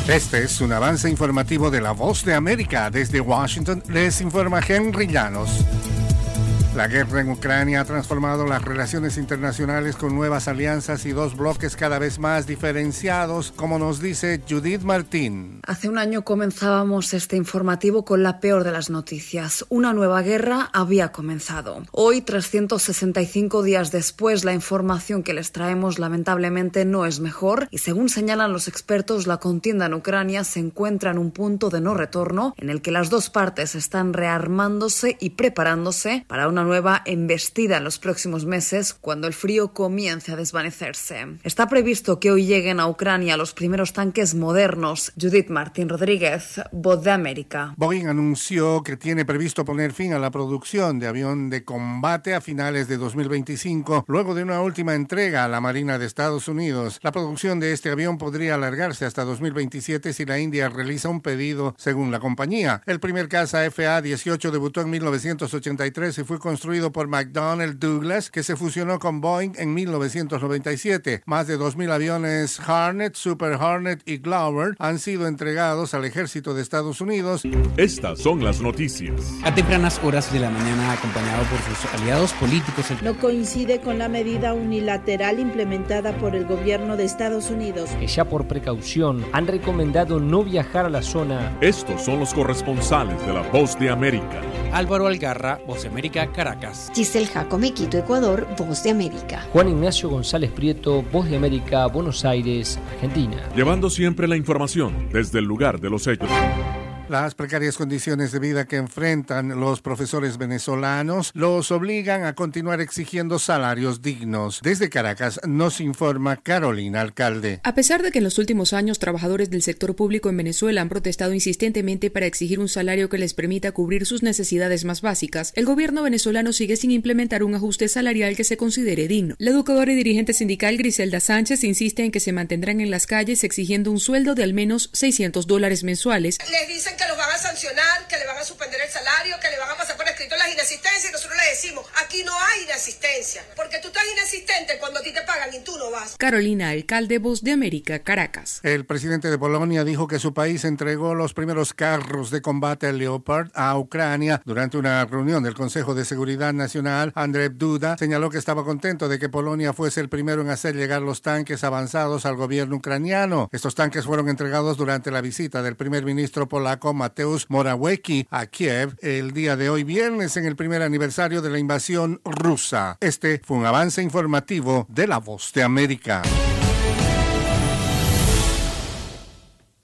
Este es un avance informativo de La Voz de América. Desde Washington les informa Henry Llanos. La guerra en Ucrania ha transformado las relaciones internacionales con nuevas alianzas y dos bloques cada vez más diferenciados, como nos dice Judith Martín. Hace un año comenzábamos este informativo con la peor de las noticias. Una nueva guerra había comenzado. Hoy, 365 días después, la información que les traemos lamentablemente no es mejor y, según señalan los expertos, la contienda en Ucrania se encuentra en un punto de no retorno en el que las dos partes están rearmándose y preparándose para una nueva embestida en los próximos meses cuando el frío comience a desvanecerse. Está previsto que hoy lleguen a Ucrania los primeros tanques modernos. Judith Martín Rodríguez, Voz de América. Boeing anunció que tiene previsto poner fin a la producción de avión de combate a finales de 2025, luego de una última entrega a la Marina de Estados Unidos. La producción de este avión podría alargarse hasta 2027 si la India realiza un pedido, según la compañía. El primer caza FA-18 debutó en 1983 y fue construido por McDonnell Douglas, que se fusionó con Boeing en 1997. Más de 2,000 aviones Hornet, Super Hornet y Glover han sido entregados al ejército de Estados Unidos. Estas son las noticias. A tempranas horas de la mañana, acompañado por sus aliados políticos. No coincide con la medida unilateral implementada por el gobierno de Estados Unidos, que ya por precaución han recomendado no viajar a la zona. Estos son los corresponsales de La Voz de América. Álvaro Algarra, Voz de América, Caracas. Giselle Jacome, Quito, Ecuador, Voz de América. Juan Ignacio González Prieto, Voz de América, Buenos Aires, Argentina. Llevando siempre la información desde el lugar de los hechos. Las precarias condiciones de vida que enfrentan los profesores venezolanos los obligan a continuar exigiendo salarios dignos. Desde Caracas nos informa Carolina Alcalde. A pesar de que en los últimos años trabajadores del sector público en Venezuela han protestado insistentemente para exigir un salario que les permita cubrir sus necesidades más básicas, el gobierno venezolano sigue sin implementar un ajuste salarial que se considere digno. La educadora y dirigente sindical Griselda Sánchez insiste en que se mantendrán en las calles exigiendo un sueldo de al menos $600 mensuales. Les dicen que los van a sancionar, que le van a suspender el salario, que le van a pasar por escrito las inasistencias, y nosotros le decimos, aquí no hay inasistencia, porque tú estás inasistente cuando a ti te pagan y tú no vas. Carolina Alcalde, Voz de América, Caracas. El presidente de Polonia dijo que su país entregó los primeros carros de combate Leopard a Ucrania durante una reunión del Consejo de Seguridad Nacional. Andrzej Duda señaló que estaba contento de que Polonia fuese el primero en hacer llegar los tanques avanzados al gobierno ucraniano. Estos tanques fueron entregados durante la visita del primer ministro polaco Mateusz Morawiecki a Kiev el día de hoy viernes en el primer aniversario de la invasión rusa. Este fue un avance informativo de La Voz de América.